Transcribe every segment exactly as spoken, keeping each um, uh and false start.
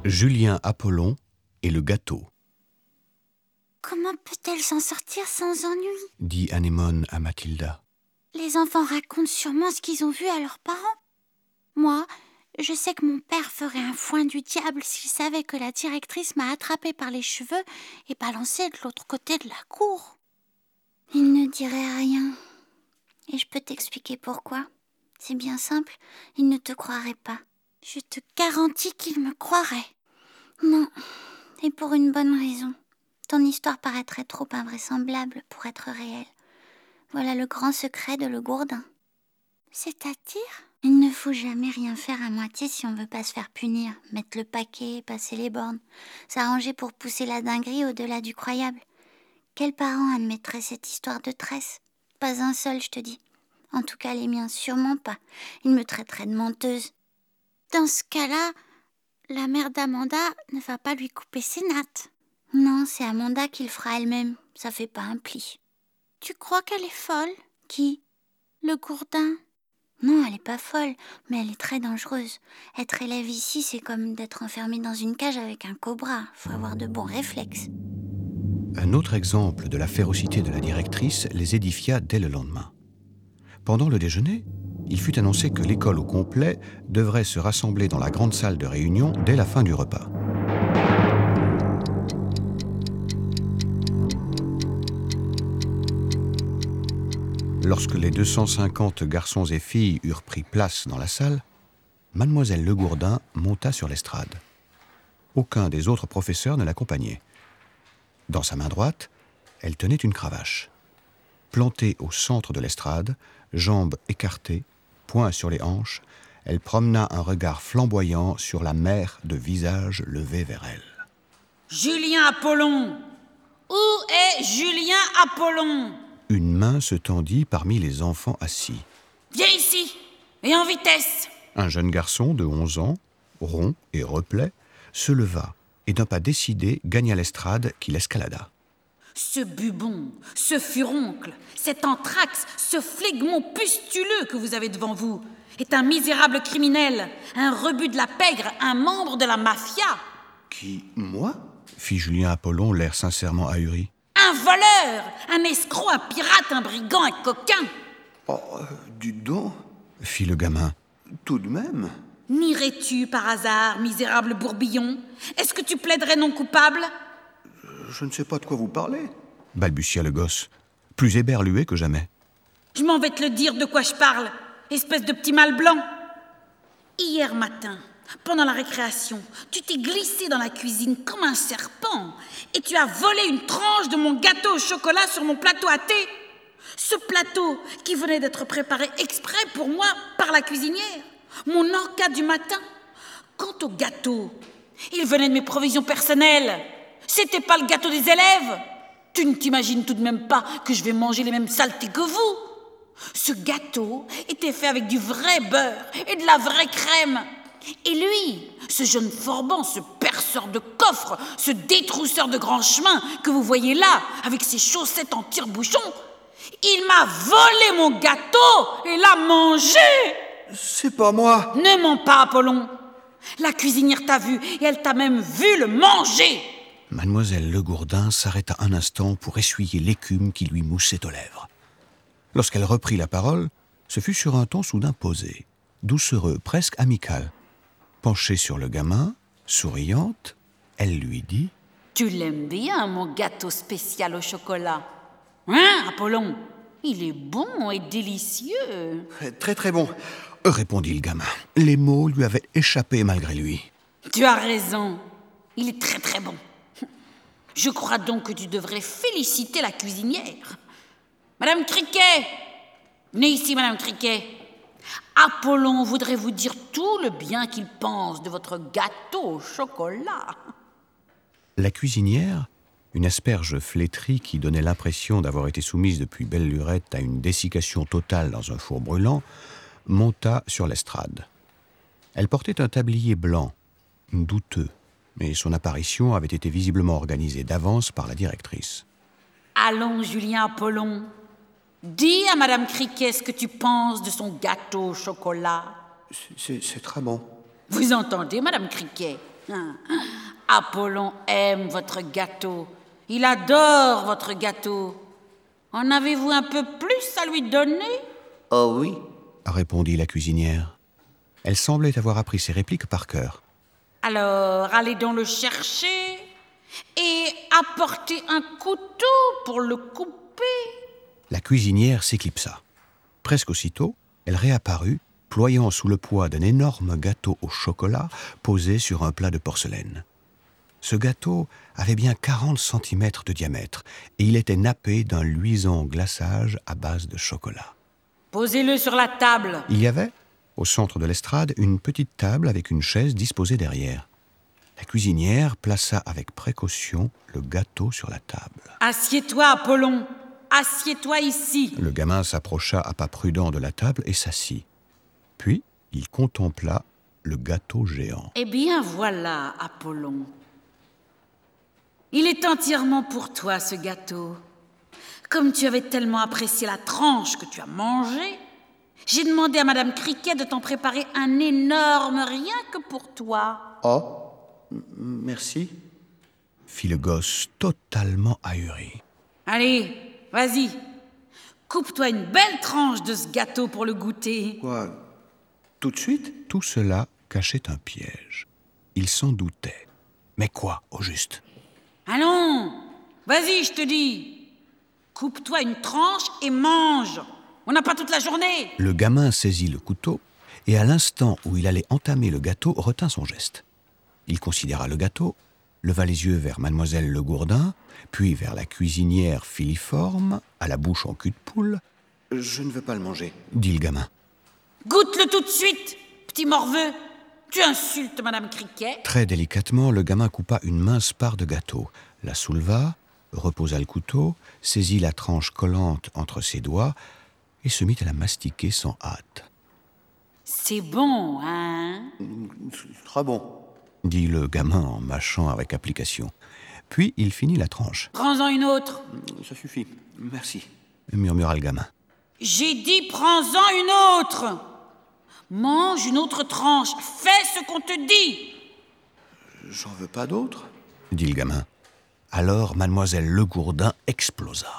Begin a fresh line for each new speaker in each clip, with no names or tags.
Julien Apollon et le gâteau.
Comment peut-elle s'en sortir sans ennui ?
Dit Anémone à Mathilda.
Les enfants racontent sûrement ce qu'ils ont vu à leurs parents. Moi, je sais que mon père ferait un foin du diable s'il savait que la directrice m'a attrapée par les cheveux et balancée de l'autre côté de la cour. Il ne dirait rien. Et je peux t'expliquer pourquoi. C'est bien simple, il ne te croirait pas. Je te garantis qu'il me croirait. Non, et pour une bonne raison. Ton histoire paraîtrait trop invraisemblable pour être réelle. Voilà le grand secret de Le Gourdin. C'est-à-dire ? Il ne faut jamais rien faire à moitié si on veut pas se faire punir. Mettre le paquet, passer les bornes. S'arranger pour pousser la dinguerie au-delà du croyable. Quels parents admettraient cette histoire de tresse ? Pas un seul, je te dis. En tout cas, les miens, sûrement pas. Ils me traiteraient de menteuse. Dans ce cas-là, la mère d'Amanda ne va pas lui couper ses nattes. Non, c'est Amanda qui le fera elle-même. Ça fait pas un pli. Tu crois qu'elle est folle ? Qui ? Le Gourdin ? Non, elle est pas folle, mais elle est très dangereuse. Être élève ici, c'est comme d'être enfermé dans une cage avec un cobra. Faut avoir de bons réflexes.
Un autre exemple de la férocité de la directrice les édifia dès le lendemain. Pendant le déjeuner, il fut annoncé que l'école au complet devrait se rassembler dans la grande salle de réunion dès la fin du repas. Lorsque les deux cent cinquante garçons et filles eurent pris place dans la salle, mademoiselle Le Gourdin monta sur l'estrade. Aucun des autres professeurs ne l'accompagnait. Dans sa main droite, elle tenait une cravache. Plantée au centre de l'estrade, jambes écartées, poings sur les hanches, elle promena un regard flamboyant sur la mer de visages levés vers elle.
« Julien Apollon ! Où est Julien Apollon ?»
Une main se tendit parmi les enfants assis.
« Viens ici, et en vitesse !»
Un jeune garçon de onze ans, rond et replet, se leva et d'un pas décidé gagna l'estrade qu'il escalada.
Ce bubon, ce furoncle, cet anthrax, ce flegmon pustuleux que vous avez devant vous est un misérable criminel, un rebut de la pègre, un membre de la mafia.
Qui, moi ? Fit Julien Apollon, l'air sincèrement ahuri.
Un voleur, un escroc, un pirate, un brigand, un coquin.
Oh, dis donc,
fit le gamin.
Tout de même.
N'irais-tu par hasard, misérable bourbillon ? Est-ce que tu plaiderais non coupable ?
Je ne sais pas de quoi vous parlez.
Balbutia le gosse, plus éberlué que jamais.
Je m'en vais te le dire de quoi je parle, espèce de petit mâle blanc. Hier matin, pendant la récréation, tu t'es glissé dans la cuisine comme un serpent et tu as volé une tranche de mon gâteau au chocolat sur mon plateau à thé. Ce plateau qui venait d'être préparé exprès pour moi par la cuisinière, mon encas du matin. Quant au gâteau, il venait de mes provisions personnelles. C'était pas le gâteau des élèves. Tu ne t'imagines tout de même pas que je vais manger les mêmes saletés que vous. Ce gâteau était fait avec du vrai beurre et de la vraie crème. Et lui, ce jeune forban, ce perceur de coffre, ce détrousseur de grands chemins que vous voyez là, avec ses chaussettes en tire-bouchon, il m'a volé mon gâteau et l'a mangé.
C'est pas moi.
Ne mens pas, Apollon. La cuisinière t'a vu et elle t'a même vu le manger.
Mademoiselle Le Gourdin s'arrêta un instant pour essuyer l'écume qui lui moussait aux lèvres. Lorsqu'elle reprit la parole, ce fut sur un ton soudain posé, doucereux, presque amical. Penchée sur le gamin, souriante, elle lui dit
« Tu l'aimes bien, mon gâteau spécial au chocolat. Hein, Apollon ? Il est bon et délicieux. »
Très très bon,
répondit le gamin. Les mots lui avaient échappé malgré lui.
« Tu as raison, il est très très bon. Je crois donc que tu devrais féliciter la cuisinière. Madame Criquet, venez ici, Madame Criquet. Apollon voudrait vous dire tout le bien qu'il pense de votre gâteau au chocolat. »
La cuisinière, une asperge flétrie qui donnait l'impression d'avoir été soumise depuis belle lurette à une dessiccation totale dans un four brûlant, monta sur l'estrade. Elle portait un tablier blanc, douteux, mais son apparition avait été visiblement organisée d'avance par la directrice.
« Allons, Julien Apollon, dis à Madame Criquet ce que tu penses de son gâteau au chocolat. »
C'est, c'est très bon.
Vous entendez, Madame Criquet ? Apollon aime votre gâteau. Il adore votre gâteau. En avez-vous un peu plus à lui donner?
Oh oui.
Répondit la cuisinière. Elle semblait avoir appris ses répliques par cœur.
Alors, allez donc le chercher et apportez un couteau pour le couper.
La cuisinière s'éclipsa. Presque aussitôt, elle réapparut, ployant sous le poids d'un énorme gâteau au chocolat posé sur un plat de porcelaine. Ce gâteau avait bien quarante centimètres de diamètre et il était nappé d'un luisant glaçage à base de chocolat.
Posez-le sur la table.
Il y avait, au centre de l'estrade, une petite table avec une chaise disposée derrière. La cuisinière plaça avec précaution le gâteau sur la table.
Assieds-toi, Apollon. Assieds-toi ici.
Le gamin s'approcha à pas prudents de la table et s'assit. Puis, il contempla le gâteau géant.
Eh bien, voilà, Apollon. Il est entièrement pour toi, ce gâteau. Comme tu avais tellement apprécié la tranche que tu as mangée, j'ai demandé à Madame Criquet de t'en préparer un énorme rien que pour toi.
Oh, m- merci.
Fit le gosse totalement ahuri.
Allez, vas-y. Coupe-toi une belle tranche de ce gâteau pour le goûter.
Quoi? Tout de suite?
Tout cela cachait un piège. Il s'en doutait. Mais quoi, au juste?
Allons, vas-y, je te dis. Coupe-toi une tranche et mange. On n'a pas toute la journée.
Le gamin saisit le couteau et à l'instant où il allait entamer le gâteau, retint son geste. Il considéra le gâteau, leva les yeux vers mademoiselle Le Gourdin, puis vers la cuisinière filiforme, à la bouche en cul de poule.
Je ne veux pas le manger.
Dit le gamin.
Goûte-le tout de suite, petit morveux. Tu insultes Madame Criquet.
Très délicatement, le gamin coupa une mince part de gâteau, la souleva, reposa le couteau, saisit la tranche collante entre ses doigts et se mit à la mastiquer sans hâte.
C'est bon, hein?
C'est très bon.
Dit le gamin en mâchant avec application. Puis il finit la tranche,
Prends-en une autre.
Ça suffit. Merci.
murmura le gamin.
J'ai dit prends-en une autre. Mange une autre tranche. Fais ce qu'on te dit.
J'en veux pas d'autres.
Dit le gamin. Alors mademoiselle Le Gourdin explosa.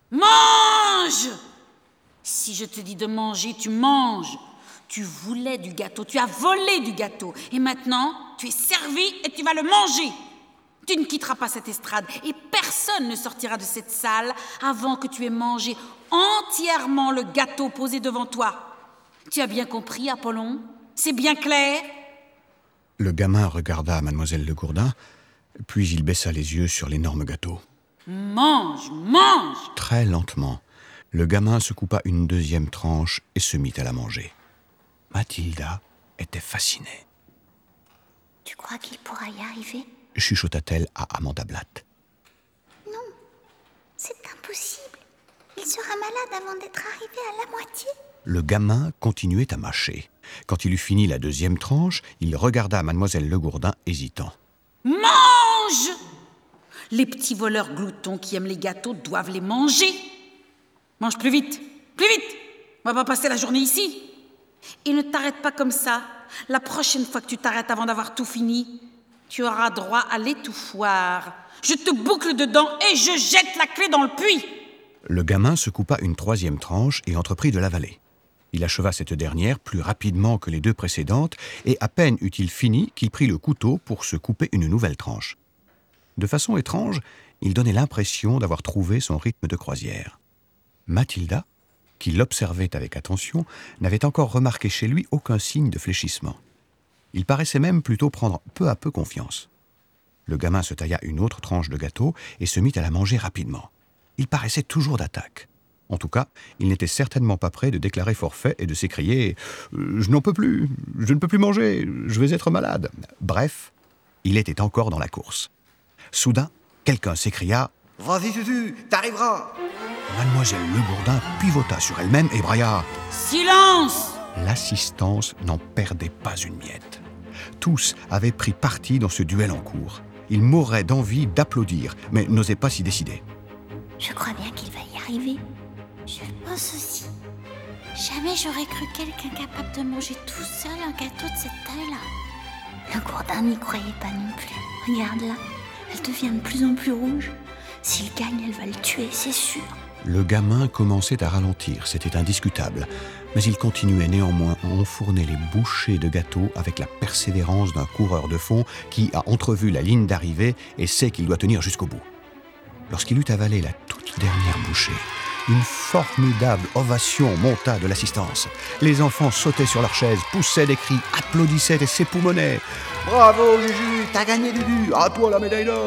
Mange! Si je te dis de manger, tu manges. Tu voulais du gâteau, tu as volé du gâteau. Et maintenant, tu es servi et tu vas le manger. Tu ne quitteras pas cette estrade et personne ne sortira de cette salle avant que tu aies mangé entièrement le gâteau posé devant toi. Tu as bien compris, Apollon? C'est bien clair?
Le gamin regarda mademoiselle Le Gourdin, puis il baissa les yeux sur l'énorme gâteau.
Mange, mange!
Très lentement, le gamin se coupa une deuxième tranche et se mit à la manger. Mathilda était fascinée.
Tu crois qu'il pourra y arriver?
Chuchota-t-elle à Amanda Blatt.
Non, c'est impossible. Il sera malade avant d'être arrivé à la moitié.
Le gamin continuait à mâcher. Quand il eut fini la deuxième tranche, il regarda mademoiselle Le Gourdin hésitant.
Mange! Les petits voleurs gloutons qui aiment les gâteaux doivent les manger. Mange plus vite, plus vite! On va pas passer la journée ici. Et ne t'arrête pas comme ça. La prochaine fois que tu t'arrêtes avant d'avoir tout fini, tu auras droit à l'étouffoir. Je te boucle dedans et je jette la clé dans le puits.
Le gamin se coupa une troisième tranche et entreprit de l'avaler. Il acheva cette dernière plus rapidement que les deux précédentes, et à peine eut-il fini qu'il prit le couteau pour se couper une nouvelle tranche. De façon étrange, il donnait l'impression d'avoir trouvé son rythme de croisière. Mathilda, qui l'observait avec attention, n'avait encore remarqué chez lui aucun signe de fléchissement. Il paraissait même plutôt prendre peu à peu confiance. Le gamin se tailla une autre tranche de gâteau et se mit à la manger rapidement. Il paraissait toujours d'attaque. En tout cas, il n'était certainement pas prêt de déclarer forfait et de s'écrier « Je n'en peux plus, je ne peux plus manger, je vais être malade ». Bref, il était encore dans la course. Soudain, quelqu'un s'écria
« Vas-y, Tutu, t'arriveras !»
Mademoiselle Le Gourdin pivota sur elle-même et brailla
« Silence !»
L'assistance n'en perdait pas une miette. Tous avaient pris parti dans ce duel en cours. Ils mouraient d'envie d'applaudir, mais n'osaient pas s'y décider.
Je crois bien qu'il va y arriver. Je pense aussi. Jamais j'aurais cru quelqu'un capable de manger tout seul un gâteau de cette taille-là. Le Gourdin n'y croyait pas non plus. Regarde-la, elle devient de plus en plus rouge. S'il gagne, elle va le tuer, c'est sûr.
Le gamin commençait à ralentir, c'était indiscutable. Mais il continuait néanmoins à enfourner les bouchées de gâteau avec la persévérance d'un coureur de fond qui a entrevu la ligne d'arrivée et sait qu'il doit tenir jusqu'au bout. Lorsqu'il eut avalé la toute dernière bouchée, une formidable ovation monta de l'assistance. Les enfants sautaient sur leurs chaises, poussaient des cris, applaudissaient et s'époumonaient.
« Bravo, Juju, t'as gagné Dudu, à toi la médaille d'or !»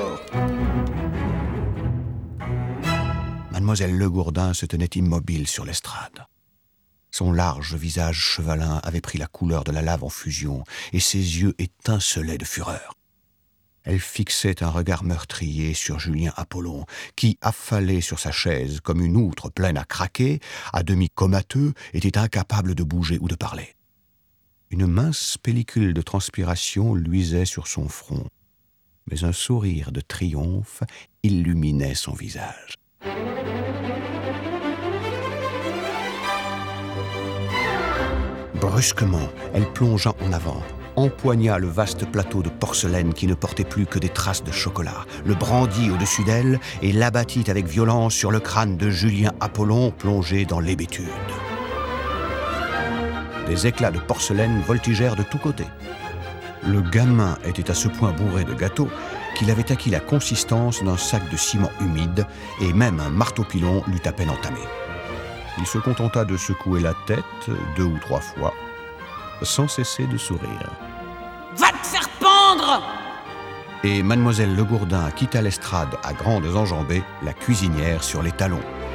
Mademoiselle Le Gourdin se tenait immobile sur l'estrade. Son large visage chevalin avait pris la couleur de la lave en fusion et ses yeux étincelaient de fureur. Elle fixait un regard meurtrier sur Julien Apollon, qui, affalé sur sa chaise comme une outre pleine à craquer, à demi comateux, était incapable de bouger ou de parler. Une mince pellicule de transpiration luisait sur son front, mais un sourire de triomphe illuminait son visage. Brusquement, elle plongea en avant, empoigna le vaste plateau de porcelaine qui ne portait plus que des traces de chocolat, le brandit au-dessus d'elle et l'abattit avec violence sur le crâne de Julien Apollon plongé dans l'hébétude. Des éclats de porcelaine voltigèrent de tous côtés. Le gamin était à ce point bourré de gâteaux qu'il avait acquis la consistance d'un sac de ciment humide et même un marteau-pilon l'eût à peine entamé. Il se contenta de secouer la tête deux ou trois fois, sans cesser de sourire.
« Va te faire pendre !»
Et Mademoiselle Le Gourdin quitta l'estrade à grandes enjambées, la cuisinière sur les talons.